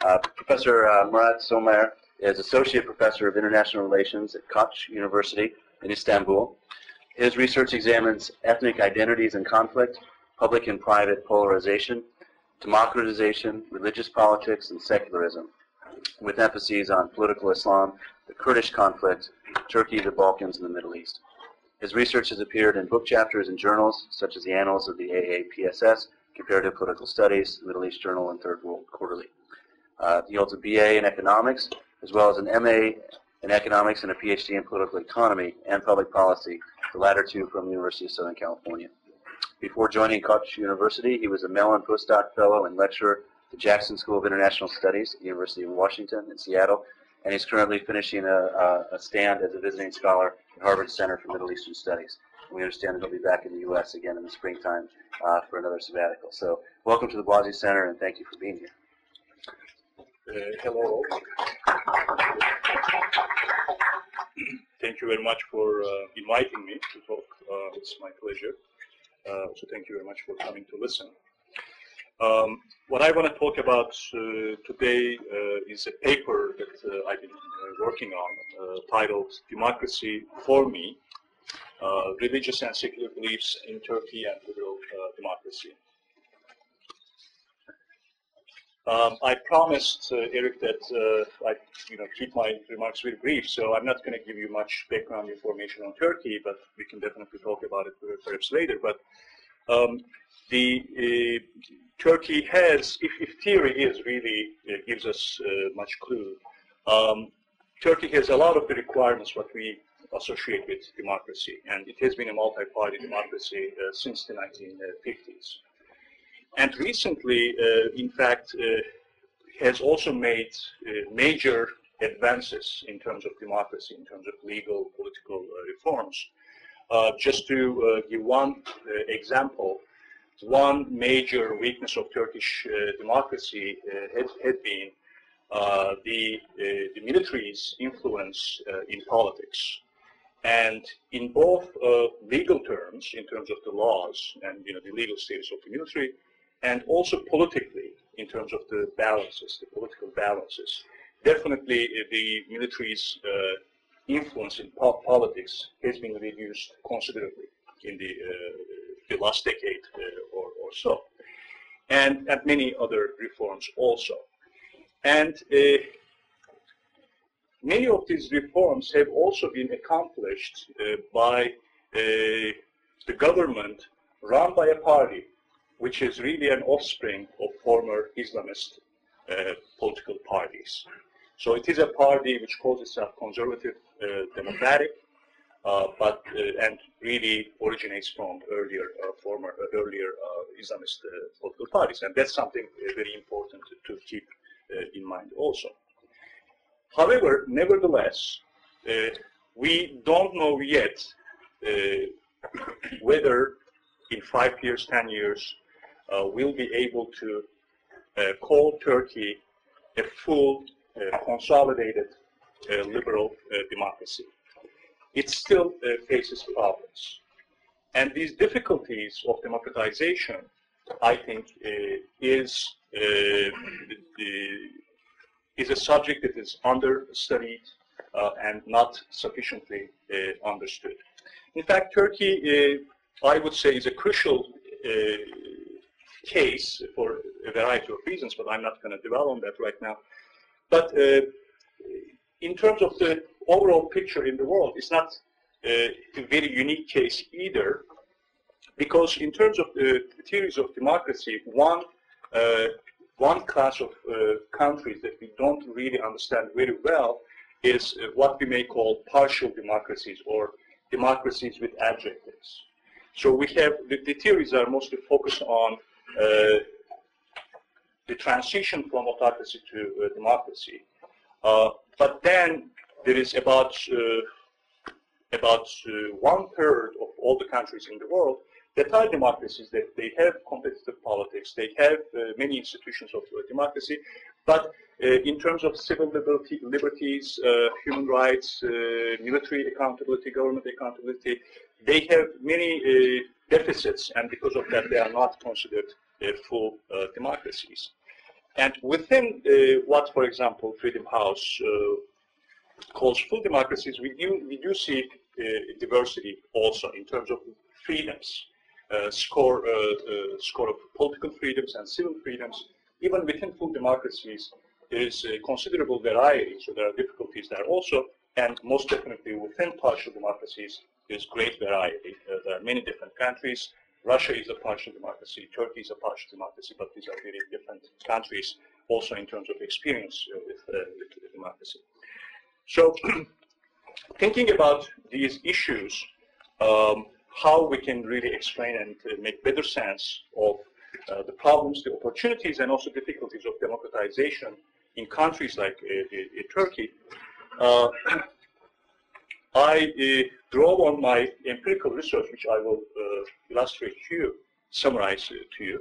Professor Murat Somer is Associate Professor of International Relations at Koç University in Istanbul. His research examines ethnic identities and conflict, public and private polarization, democratization, religious politics, and secularism, with emphases on political Islam, the Kurdish conflict, Turkey, the Balkans, and the Middle East. His research has appeared in book chapters in journals such as the Annals of the AAPSS, Comparative Political Studies, Middle East Journal, and Third World Quarterly. He holds a BA in economics, as well as an MA in economics and a PhD in political economy and public policy, the latter two from the University of Southern California. Before joining Koç University, he was a Mellon postdoc fellow and lecturer at the Jackson School of International Studies at the University of Washington in Seattle, and he's currently finishing a stand as a visiting scholar at Harvard Center for Middle Eastern Studies. We understand that he'll be back in the U.S. again in the springtime for another sabbatical. So welcome to the Blasey Center, and thank you for being here. Hello. Thank you very much for inviting me to talk. It's my pleasure. So thank you very much for coming to listen. What I want to talk about today is a paper that I've been working on titled Democracy for Me, Religious and Secular Beliefs in Turkey and Liberal Democracy. I promised Eric that I keep my remarks very brief, so I'm not going to give you much background information on Turkey, but we can definitely talk about it perhaps later. But Turkey has, if theory is really gives us much clue, Turkey has a lot of the requirements what we associate with democracy, and it has been a multi-party democracy since the 1950s. And recently, in fact, has also made major advances in terms of democracy, in terms of legal, political reforms. Just to give one example, one major weakness of Turkish democracy had been the military's influence in politics. And in both legal terms, in terms of the laws and the legal status of the military, and also politically, in terms of the balances, the political balances. Definitely the military's influence in politics has been reduced considerably in the last decade or so. And many other reforms also. And many of these reforms have also been accomplished by the government run by a party which is really an offspring of former Islamist political parties. So it is a party which calls itself conservative democratic, and really originates from earlier Islamist political parties, and that's something very important to keep in mind also. However, nevertheless, we don't know yet whether in 5 years, 10 years, we'll be able to call Turkey a full, consolidated, liberal democracy. It still faces problems. And these difficulties of democratization, I think, is a subject that is understudied and not sufficiently understood. In fact, Turkey, I would say, is a crucial case for a variety of reasons, but I'm not going to dwell on that right now. But in terms of the overall picture in the world, it's not a very unique case either, because in terms of the theories of democracy, one class of countries that we don't really understand very well is what we may call partial democracies or democracies with adjectives. So we have, the theories are mostly focused on the transition from autocracy to democracy. But then there is about 1/3 of all the countries in the world that are democracies, that they have competitive politics, they have many institutions of democracy, but in terms of civil liberties, human rights, military accountability, government accountability, they have many deficits, and because of that they are not considered full democracies. And within what, for example, Freedom House calls full democracies, we do see diversity also in terms of freedoms, score of political freedoms and civil freedoms. Even within full democracies, there is a considerable variety, so there are difficulties there also, and most definitely within partial democracies, there's great variety. There are many different countries. Russia is a partial democracy, Turkey is a partial democracy, but these are very different countries also in terms of experience with democracy. So thinking about these issues, how we can really explain and make better sense of the problems, the opportunities, and also difficulties of democratization in countries like Turkey, I draw on my empirical research, which I will illustrate to you, summarize to you.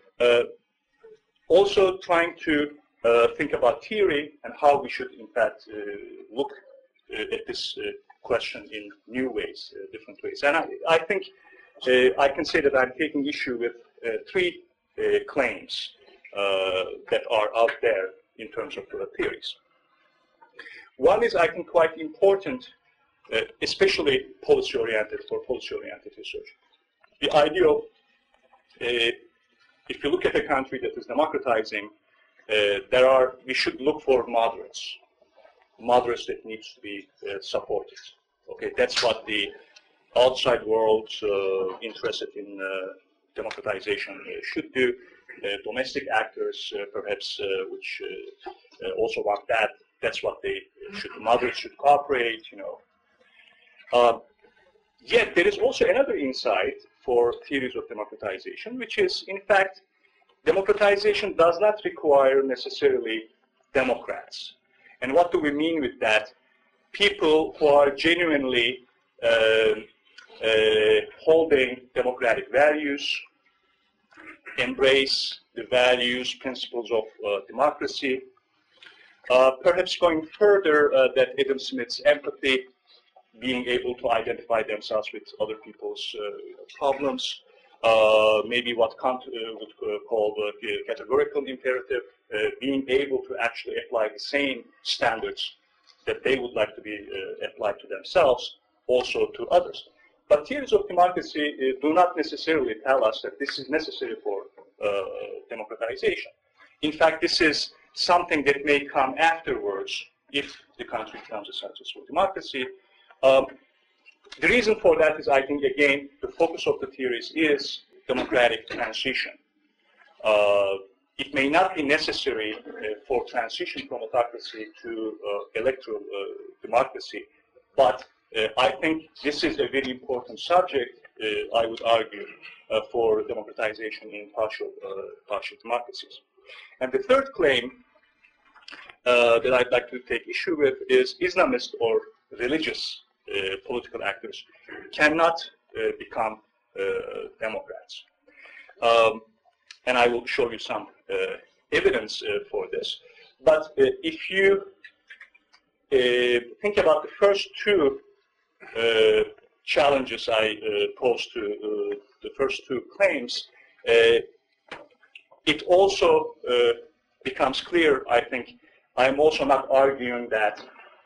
Also trying to think about theory and how we should, in fact, look at this question in new ways, different ways. And I think I can say that I'm taking issue with three claims that are out there in terms of theories. One is, I think, quite important, especially policy-oriented, for policy-oriented research. The idea of, if you look at a country that is democratizing, we should look for moderates that needs to be supported. Okay, that's what the outside world interested in democratization should do. Domestic actors, perhaps, which also want that. That's what they should. Moderates should cooperate. You know. Yet there is also another insight for theories of democratization, which is, in fact, democratization does not require necessarily Democrats. And what do we mean with that? People who are genuinely holding democratic values, embrace the values, principles of democracy. Perhaps going further, that Adam Smith's empathy, being able to identify themselves with other people's problems, maybe what Kant would call the categorical imperative, being able to actually apply the same standards that they would like to be applied to themselves, also to others. But theories of democracy do not necessarily tell us that this is necessary for democratization. In fact, this is something that may come afterwards if the country becomes a successful democracy. The reason for that is, I think, again, the focus of the theories is democratic transition. It may not be necessary for transition from autocracy to electoral democracy, but I think this is a very important subject, I would argue, for democratization in partial democracies. And the third claim that I'd like to take issue with is Islamist or religious political actors cannot become Democrats. And I will show you some evidence for this. But if you think about the first two challenges I posed to the first two claims, it also becomes clear, I think. I'm also not arguing that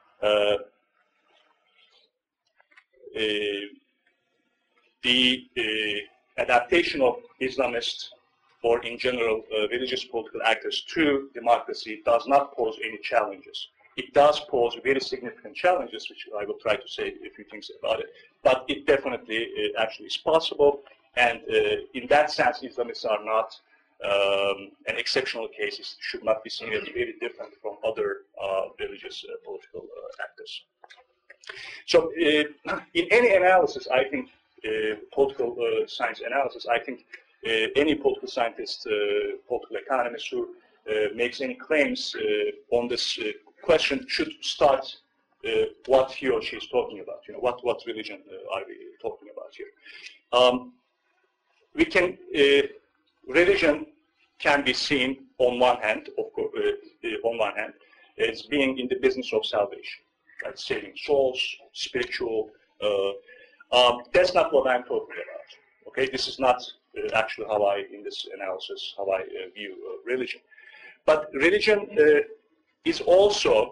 the adaptation of Islamist or in general religious political actors to democracy does not pose any challenges. It does pose very significant challenges, which I will try to say a few things about it, but it definitely actually is possible, and in that sense, Islamists are not an exceptional case. It should not be seen as very different from other religious political actors. So in any analysis, I think, political science analysis, I think any political scientist, political economist who makes any claims on this question should start what he or she is talking about. You know, what religion are we talking about here? We can religion can be seen on one hand, of course, as being in the business of salvation, right? Saving souls, spiritual. That's not what I'm talking about. Okay, this is not actually how I, in this analysis, how I view religion. But religion is also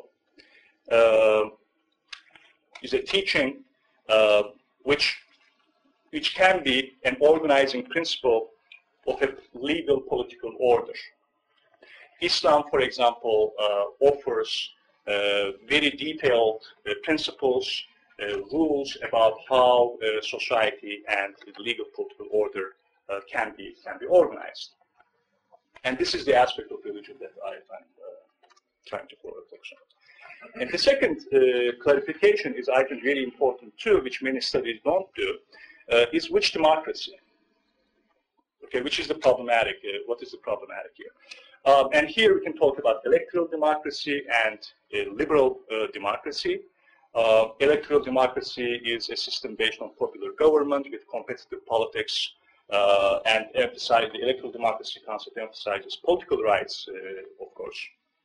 is a teaching which can be an organizing principle of a legal political order. Islam, for example, offers very detailed principles, rules about how society and the legal political order can be organized. And this is the aspect of religion that I'm trying to focus on. And the second clarification is, I think, really important too, which many studies don't do, is which democracy? Okay, which is the problematic? What is the problematic here? And here we can talk about electoral democracy and liberal democracy. Electoral democracy is a system based on popular government with competitive politics, and the electoral democracy concept emphasizes political rights, of course.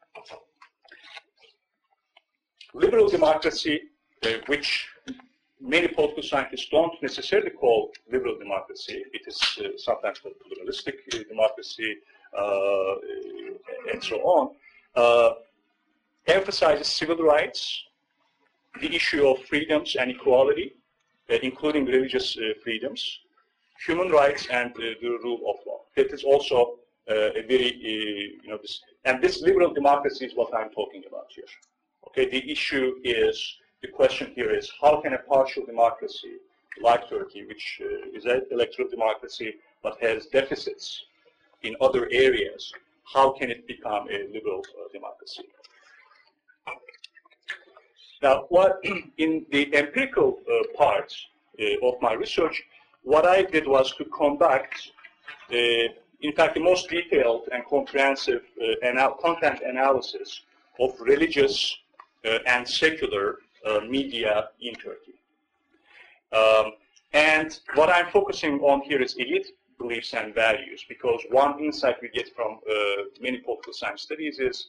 Liberal democracy, which many political scientists don't necessarily call liberal democracy. It is sometimes called pluralistic democracy, and so on, emphasizes civil rights, the issue of freedoms and equality, including religious freedoms, human rights, and the rule of law. That is also a very, this liberal democracy is what I'm talking about here. Okay, the issue is, the question here is, how can a partial democracy like Turkey, which is an electoral democracy but has deficits in other areas, how can it become a liberal democracy? Now, in the empirical part of my research, what I did was to conduct, in fact, the most detailed and comprehensive content analysis of religious and secular media in Turkey. And what I'm focusing on here is elite beliefs and values, because one insight we get from many political science studies is,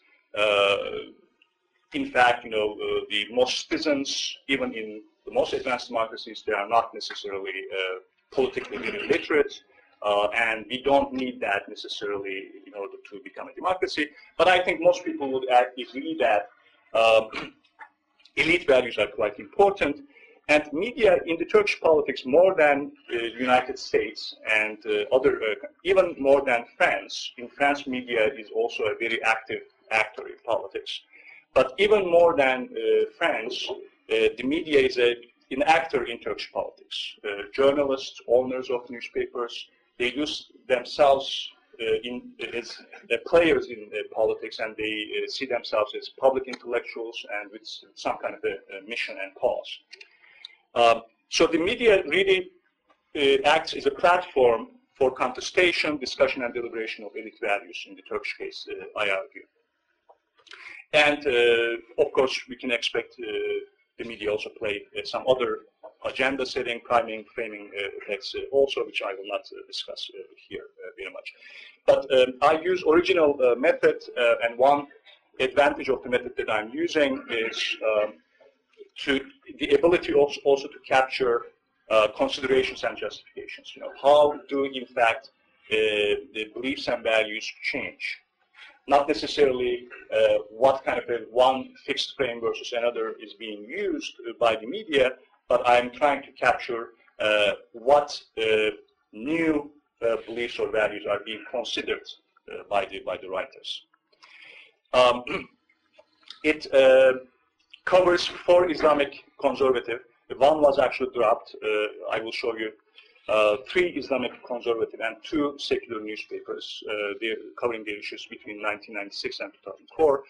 in fact, the most citizens, even in the most advanced democracies, they are not necessarily politically very literate, and we don't need that necessarily in order to become a democracy. But I think most people would agree that elite values are quite important. And media in the Turkish politics, more than the United States and even more than France. In France, media is also a very active actor in politics. But even more than France, the media is an actor in Turkish politics. Journalists, owners of newspapers, they use themselves as players in politics, and they see themselves as public intellectuals and with some kind of a mission and cause. So the media really acts as a platform for contestation, discussion, and deliberation of elite values in the Turkish case, I argue. And of course, we can expect the media also play some other agenda setting, priming, framing effects also, which I will not discuss here very much. But I use original method, and one advantage of the method that I'm using is the ability also to capture considerations and justifications. How do, in fact, the beliefs and values change? Not necessarily what kind of one fixed frame versus another is being used by the media, but I'm trying to capture what new beliefs or values are being considered by the writers. It covers 4 Islamic conservative. One was actually dropped. I will show you 3 Islamic conservative and 2 secular newspapers. They're covering the issues between 1996 and 2004.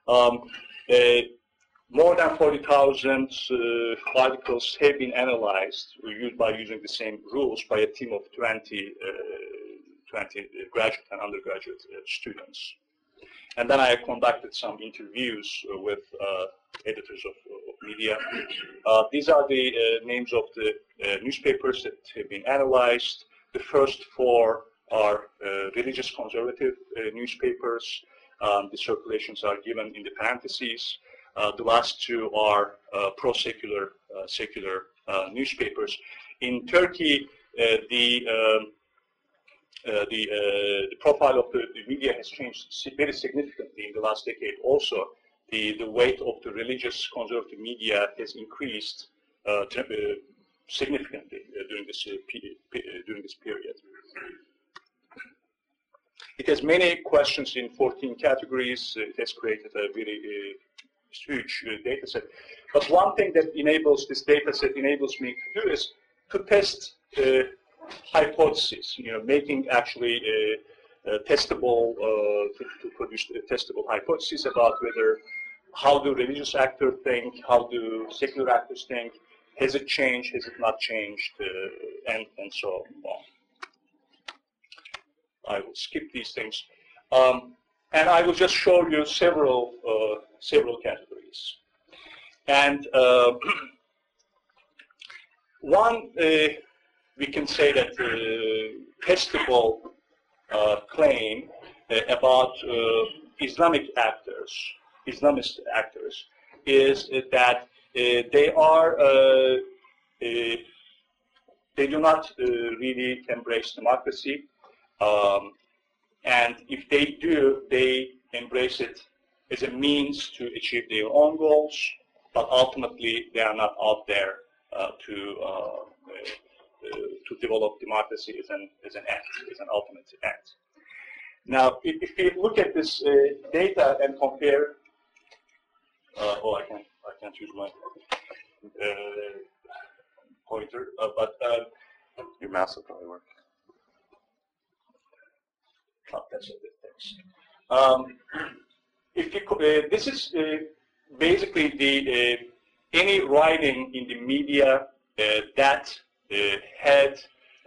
More than 40,000 articles have been analyzed by using the same rules by a team of 20 graduate and undergraduate students. And then I conducted some interviews with editors of media. These are the names of the newspapers that have been analyzed. The first 4 are religious conservative newspapers. The circulations are given in the parentheses. The last 2 are pro-secular secular newspapers. In Turkey, the the profile of the media has changed very significantly in the last decade. Also, the weight of the religious conservative media has increased significantly during this period. It has many questions in 14 categories. It has created a very huge data set. But one thing that this data set enables me to do is to test hypotheses, making actually testable, to produce testable hypotheses about how do religious actors think, how do secular actors think, has it changed, has it not changed, and so on. I will skip these things. And I will just show you several categories. And one, we can say that testable claim about Islamist actors, is that they do not really embrace democracy. And if they do, they embrace it as a means to achieve their own goals, but ultimately they are not out there to develop democracy as an ultimate end. Now, if we look at this data and compare, I can't use my pointer, but your mouse will probably work. Oh, that's a bit thanks. This is basically any writing in the media that had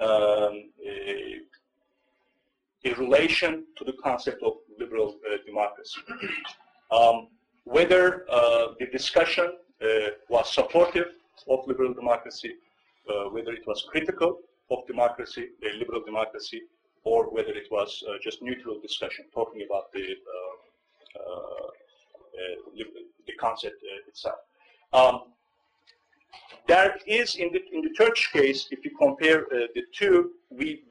a relation to the concept of liberal democracy. Whether the discussion was supportive of liberal democracy, whether it was critical of democracy, liberal democracy, or whether it was just neutral discussion, talking about the concept itself. There is in the Turkish case, if you compare the two, we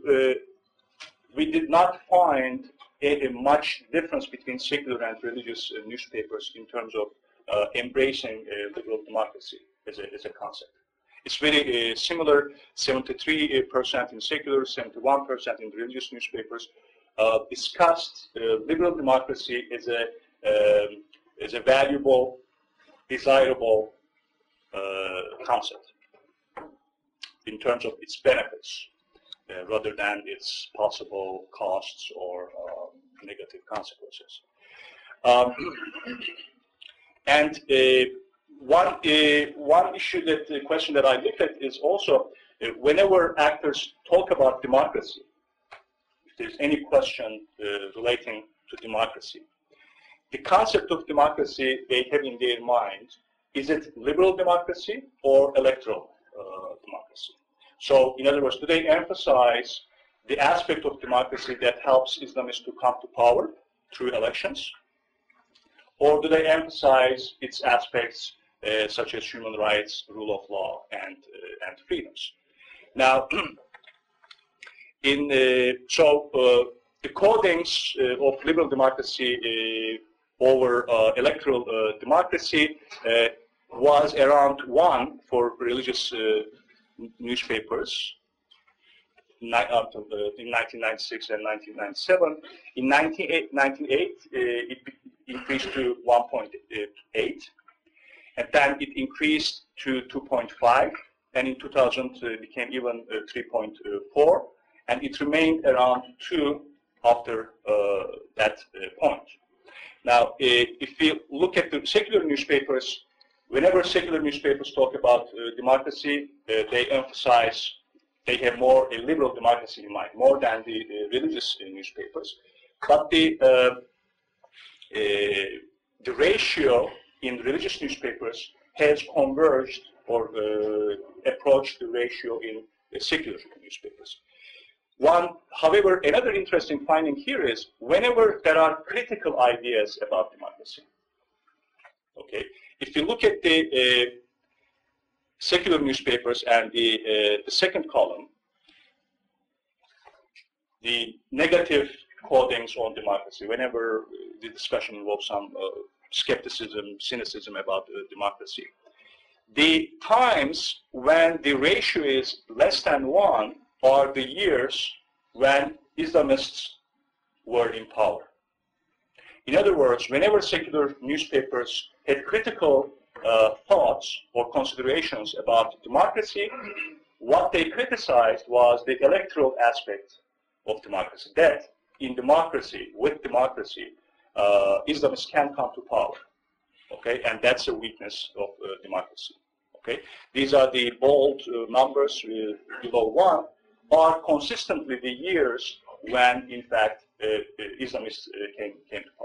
did not find a much difference between secular and religious newspapers in terms of embracing liberal democracy as a concept. It's very similar, 73% in secular, 71% in religious newspapers discussed liberal democracy as a valuable, desirable concept in terms of its benefits, rather than its possible costs or negative consequences. One issue the question that I looked at is also whenever actors talk about democracy, if there's any question relating to democracy, the concept of democracy they have in their mind, is it liberal democracy or electoral democracy? So, in other words, do they emphasize the aspect of democracy that helps Islamists to come to power through elections? Or do they emphasize its aspects such as human rights, rule of law, and freedoms? Now, the codings of liberal democracy over electoral democracy was around 1 for religious newspapers in 1996 and 1997. In 1998, it increased to 1.8, and then it increased to 2.5, and in 2000 it became even 3.4, and it remained around 2 after that point. Now, if we look at the secular newspapers, whenever secular newspapers talk about democracy, they emphasize they have more a liberal democracy in mind, more than the religious newspapers. But the ratio in religious newspapers has converged or approached the ratio in secular newspapers. However, another interesting finding here is whenever there are critical ideas about democracy, okay, if you look at the secular newspapers and the second column, the negative codings on democracy, whenever the discussion involves some skepticism, cynicism about democracy. The times when the ratio is less than 1 are the years when Islamists were in power. In other words, whenever secular newspapers had critical thoughts or considerations about democracy, what they criticized was the electoral aspect of democracy. That in democracy, with democracy, Islamists can come to power. Okay, and that's a weakness of democracy. Okay, these are the bold numbers below 1 are consistently the years when, in fact, Islamists came to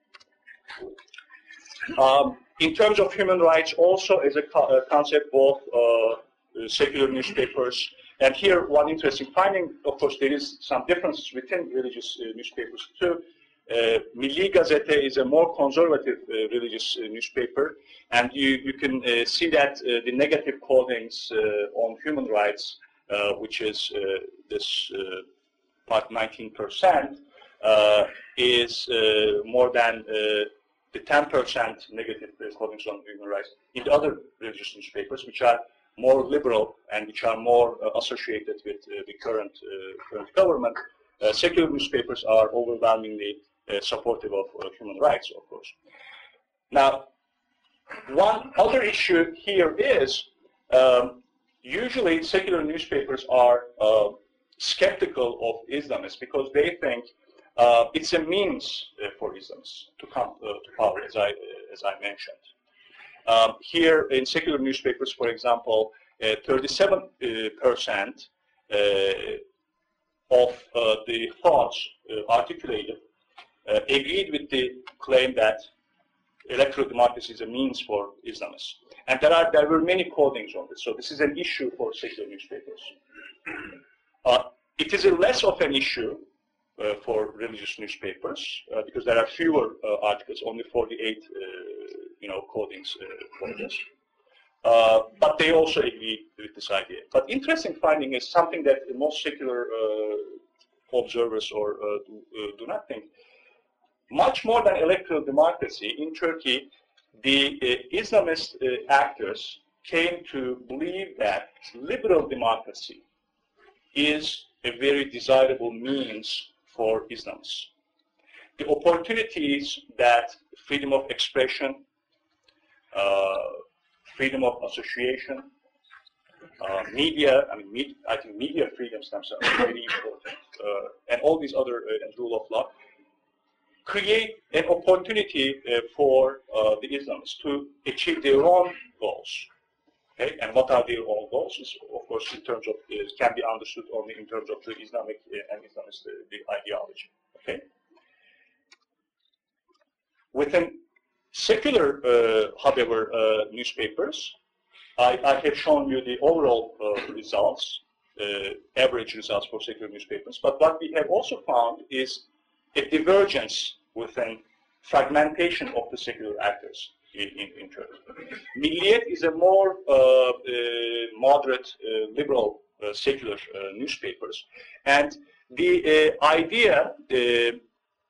power. In terms of human rights, also as a concept, both secular newspapers, and here one interesting finding, of course, there is some differences within religious newspapers too. Milli Gazete is a more conservative religious newspaper, and you can see that the negative codings on human rights, which is this part 19%, is more than the 10% negative codings on human rights in the other religious newspapers, which are more liberal and which are more associated with the current government. Secular newspapers are overwhelmingly supportive of human rights, of course. Now, one other issue here is usually secular newspapers are skeptical of Islamists because they think it's a means for Islamists to come to power, as I mentioned. Here in secular newspapers, for example, 37% of the thoughts articulated agreed with the claim that electoral democracy is a means for Islamists. And there were many codings on this. So this is an issue for secular newspapers. It is less of an issue for religious newspapers because there are fewer articles, only 48 codings for this. But they also agree with this idea. But interesting finding is something that most secular observers or do not think. Much more than electoral democracy, in Turkey, the Islamist actors came to believe that liberal democracy is a very desirable means for Islamists. The opportunities that freedom of expression, freedom of association, media, I think media freedoms themselves are very important, and all these other, and rule of law, create an opportunity for the Islamists to achieve their own goals. Okay? And what are their own goals? Is, of course, in terms of, can be understood only in terms of the Islamic and Islamist the ideology. Okay? Within secular, however, newspapers, I have shown you the overall results, average results for secular newspapers. But what we have also found is a divergence within fragmentation of the secular actors in Turkey. Milliyet is a more moderate, liberal, secular newspapers, and the idea, the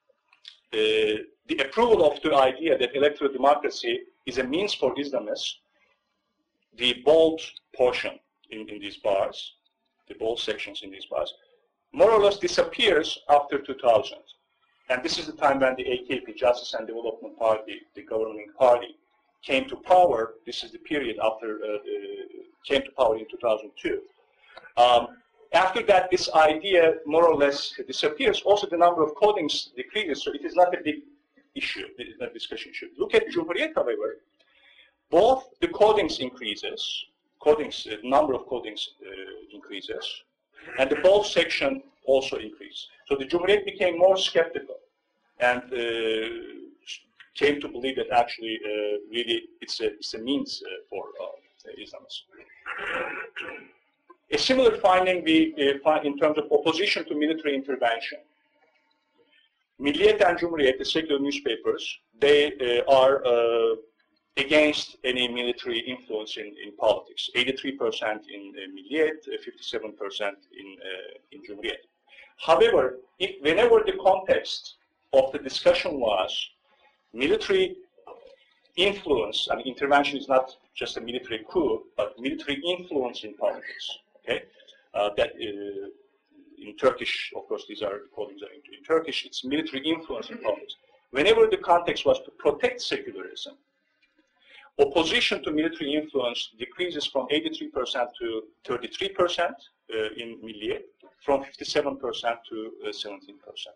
approval of the idea that electoral democracy is a means for Islamists, the bold portion in these bars, the bold sections in these bars, more or less disappears after 2000. And this is the time when the AKP, Justice and Development Party, the governing party, came to power. This is the period after came to power in 2002. After that, this idea more or less disappears. Also, the number of codings decreases, so it is not a big issue. It is not a discussion issue. Look at Cumhuriyet, however. Both the codings increases, the number of codings increases, and the bold section also increased. So the Cumhuriyet became more skeptical and came to believe that actually really it's a means for Islamists. A similar finding we find in terms of opposition to military intervention. Milliyet and Cumhuriyet, the secular newspapers, they are against any military influence in politics. 83% in Milliyet, 57% in Cumhuriyet. However, whenever the context of the discussion was military influence, I mean, intervention is not just a military coup, but military influence in politics. Okay, that in Turkish, of course, these are callings are in Turkish. It's military influence in politics. Whenever the context was to protect secularism, opposition to military influence decreases from 83% to 33% in Milliyet, from 57% to 17%.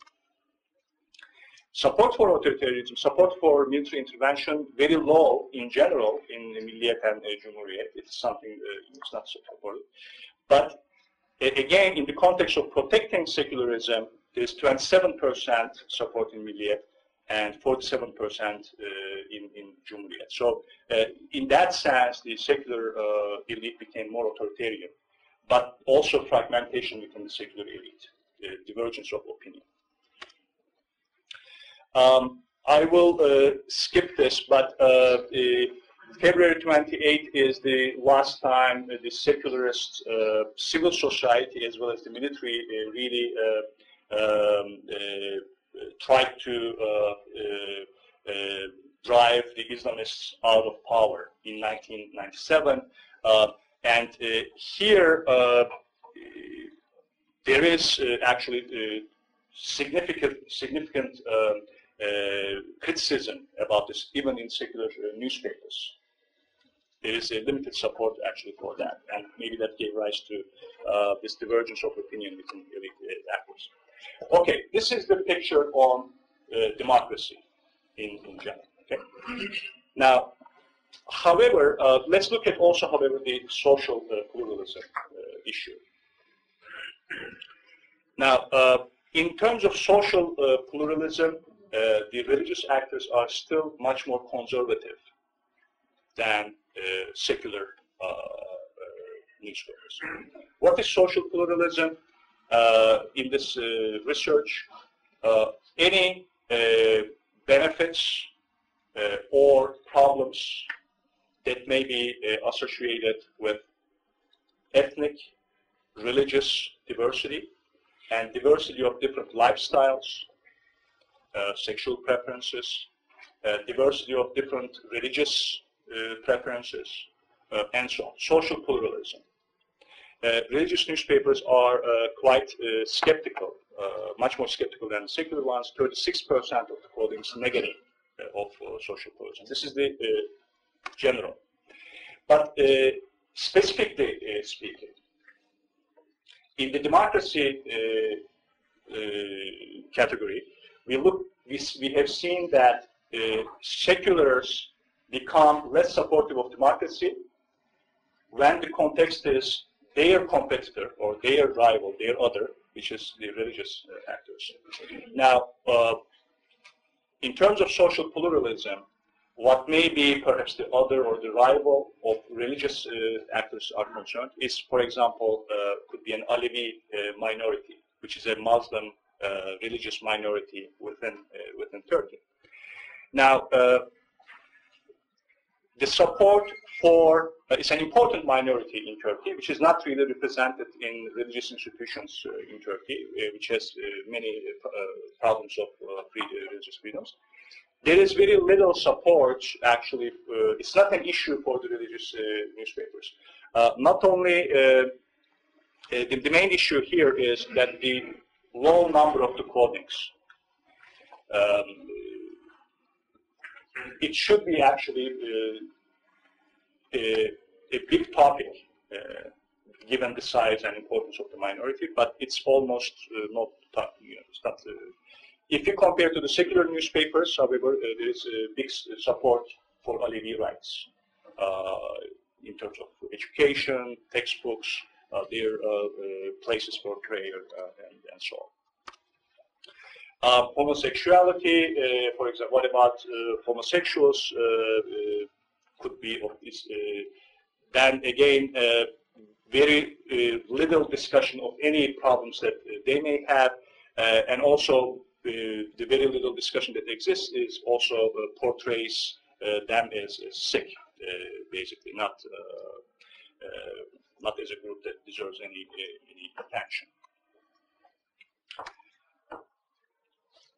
Support for authoritarianism, support for military intervention, very low in general in Milliyet and Cumhuriyet. It's something it's not supported. But again, in the context of protecting secularism, there's 27% support in Milliyet and 47% in Cumhuriyet. So in that sense, the secular elite became more authoritarian, but also fragmentation within the secular elite, divergence of opinion. I will skip this, but February 28th is the last time the secularist civil society as well as the military really tried to drive the Islamists out of power in 1997. And here there is actually significant criticism about this, even in secular newspapers. There is a limited support actually for that, and maybe that gave rise to this divergence of opinion between actors. Okay, this is the picture on democracy in general. Okay. Now, however, let's look at also, however, the social pluralism issue. Now, in terms of social pluralism, the religious actors are still much more conservative than secular newspapers. What is social pluralism? In this research, any benefits or problems that may be associated with ethnic, religious diversity, and diversity of different lifestyles, sexual preferences, diversity of different religious preferences, and so on. Social pluralism. Religious newspapers are quite skeptical, much more skeptical than secular ones. 36% of the polling is negative of social pluralism. This is the general. But specifically speaking, in the democracy category, we have seen that seculars become less supportive of democracy when the context is their competitor or their rival, their other, which is the religious actors. Now, in terms of social pluralism, what may be perhaps the other or the rival of religious actors are concerned is, for example, could be an Alevi minority, which is a Muslim religious minority within Turkey. Now, the support for it's an important minority in Turkey, which is not really represented in religious institutions in Turkey, which has many problems of religious freedoms. There is very little support, actually. It's not an issue for the religious newspapers. Not only, the main issue here is that the low number of the quotings. It should be actually a big topic, given the size and importance of the minority, but it's almost not, it's not. If you compare to the secular newspapers, however, there is a big support for Alevi rights in terms of education, textbooks, their places for prayer, and so on. Homosexuality, for example, what about homosexuals? Could be of this. Then again, very little discussion of any problems that they may have, and also the very little discussion that exists is also portrays them as sick, basically, not as a group that deserves any attention.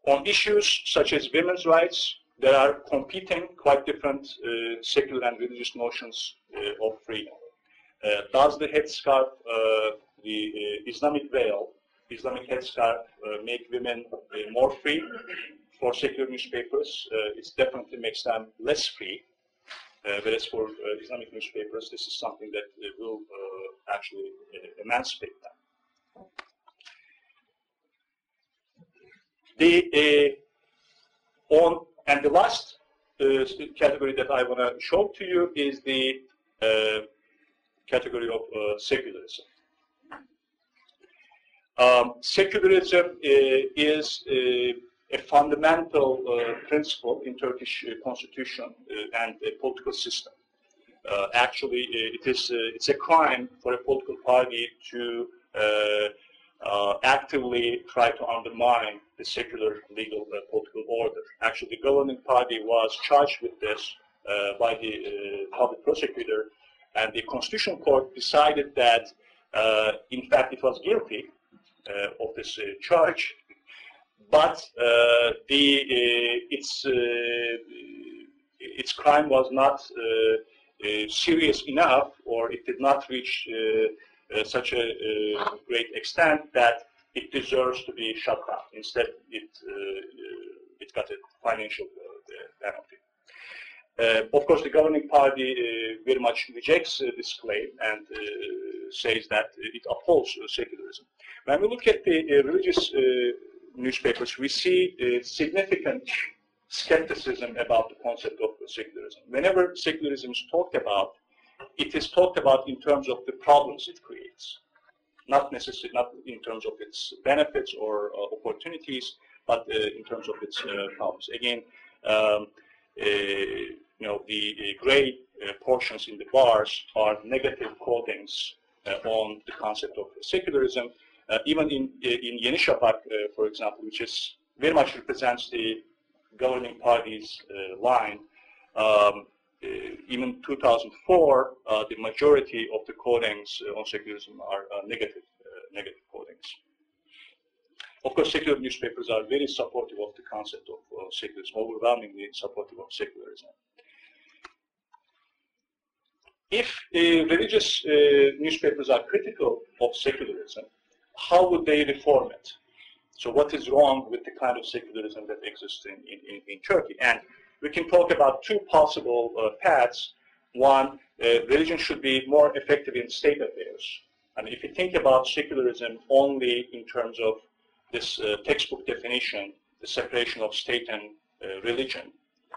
On issues such as women's rights, there are competing, quite different secular and religious notions of freedom. Does the headscarf, the Islamic veil, Islamic headscarf, make women more free? For secular newspapers, it definitely makes them less free. Whereas for Islamic newspapers, this is something that will actually emancipate them. And the last category that I want to show to you is the category of secularism. Secularism is a fundamental principle in Turkish constitution and political system. Actually, it's a crime for a political party to actively try to undermine the secular legal political order. Actually, the governing party was charged with this by the public prosecutor, and the Constitutional Court decided that, in fact, it was guilty of this charge, but its crime was not serious enough, or it did not reach such a great extent that it deserves to be shut down. Instead, it got a financial penalty. Of course, the governing party very much rejects this claim and says that it upholds secularism. When we look at the religious newspapers, we see significant skepticism about the concept of secularism. Whenever secularism is talked about, it is talked about in terms of the problems it creates, not necessarily not in terms of its benefits or opportunities, but in terms of its problems. Again, the gray portions in the bars are negative quotings on the concept of secularism. Even in Yeni Şafak, for example, which is very much represents the governing party's line. Even 2004, the majority of the quotings on secularism are negative quotings. Of course, secular newspapers are very supportive of the concept of secularism, overwhelmingly supportive of secularism. If religious newspapers are critical of secularism, how would they reform it? So what is wrong with the kind of secularism that exists in Turkey? And we can talk about two possible paths. One, religion should be more effective in state affairs. I mean, if you think about secularism only in terms of this textbook definition, the separation of state and religion,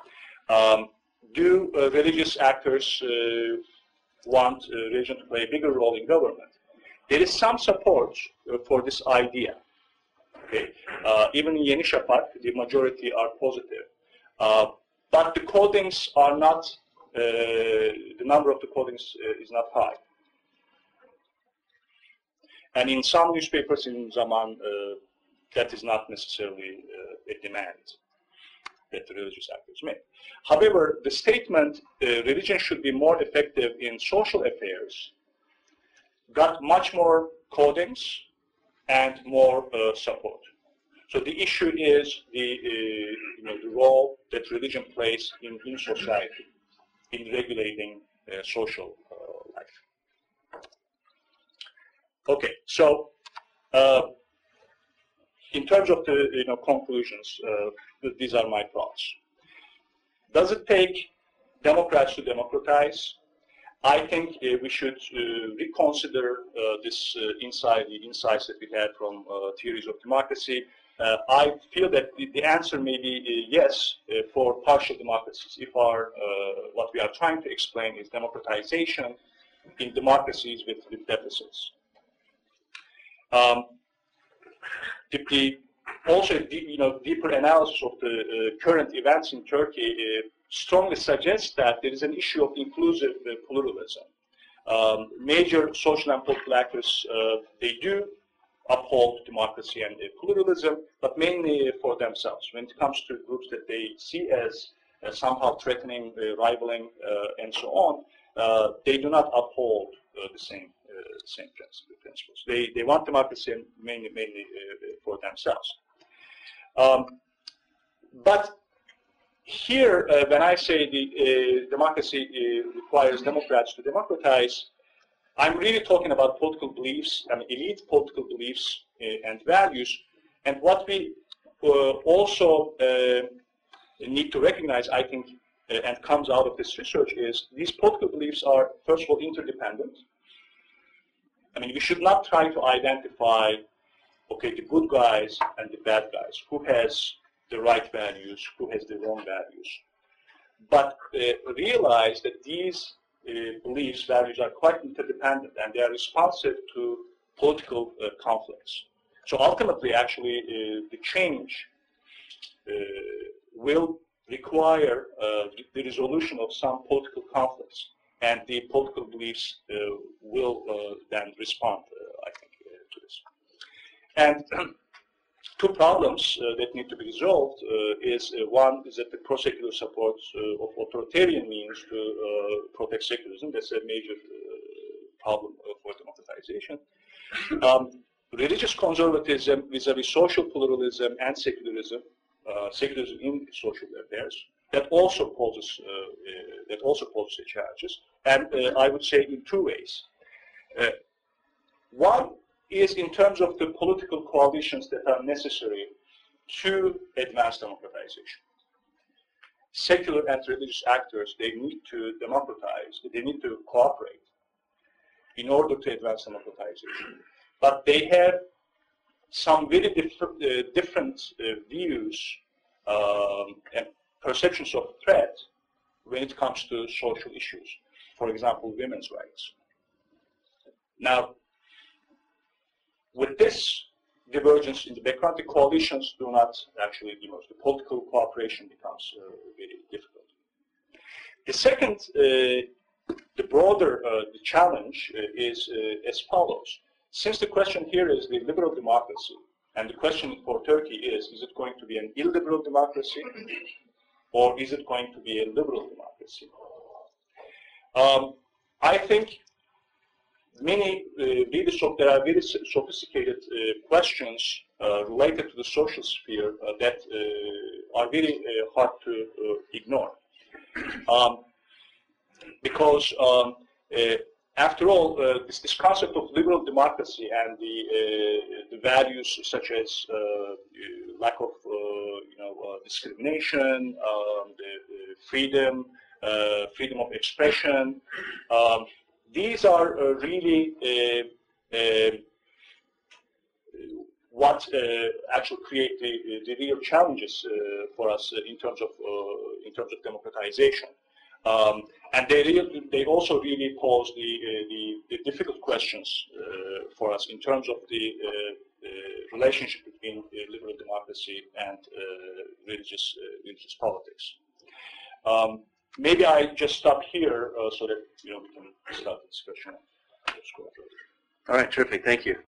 do religious actors want religion to play a bigger role in government? There is some support for this idea. Okay. Even in Yeni Şafak, the majority are positive. But the quotings are not, the number of the quotings is not high. And in some newspapers in Zaman, that is not necessarily a demand that the religious actors make. However, the statement, religion should be more effective in social affairs, got much more quotings and more support. So the issue is the role that religion plays in society, in regulating social life. Okay, so in terms of the conclusions, these are my thoughts. Does it take Democrats to democratize? I think we should reconsider this the insights that we had from theories of democracy. I feel that the answer may be yes for partial democracies if what we are trying to explain is democratization in democracies with deficits. Also, deeper analysis of the current events in Turkey strongly suggests that there is an issue of inclusive pluralism. Major social and political actors, they do uphold democracy and pluralism, but mainly for themselves. When it comes to groups that they see as somehow threatening, rivaling, and so on, they do not uphold the same principles. They want democracy mainly for themselves. But here, when I say the democracy requires Democrats to democratize, I'm really talking about political beliefs, elite political beliefs and values. And what we also need to recognize, I think, and comes out of this research is these political beliefs are, first of all, interdependent. I mean, we should not try to identify, okay, the good guys and the bad guys, who has the right values, who has the wrong values. But realize that these beliefs, values are quite interdependent, and they are responsive to political conflicts. So ultimately, actually, the change will require the resolution of some political conflicts, and the political beliefs will then respond, I think, to this. And two problems that need to be resolved is one is that the pro-secular support of authoritarian means to protect secularism. That's a major problem for democratization. Religious conservatism vis-a-vis social pluralism and secularism, secularism in social affairs, that also poses challenges. And I would say in two ways. One is in terms of the political coalitions that are necessary to advance democratization. Secular and religious actors, they need to democratize, they need to cooperate in order to advance democratization. But they have some very different views and perceptions of threat when it comes to social issues. For example, women's rights. Now, with this divergence in the background, the coalitions do not actually emerge. The political cooperation becomes very difficult. The second, the broader the challenge is as follows. Since the question here is the liberal democracy, and the question for Turkey is it going to be an illiberal democracy, or is it going to be a liberal democracy? I think there are very sophisticated questions related to the social sphere that are very hard to ignore. Because after all, this concept of liberal democracy and the values such as lack of discrimination, the freedom of expression, these are really what actually create the real challenges for us in terms of democratization, and they also really pose the difficult questions for us in terms of the relationship between liberal democracy and religious politics. Maybe I just stop here so that we can start the discussion. All right, terrific. Thank you.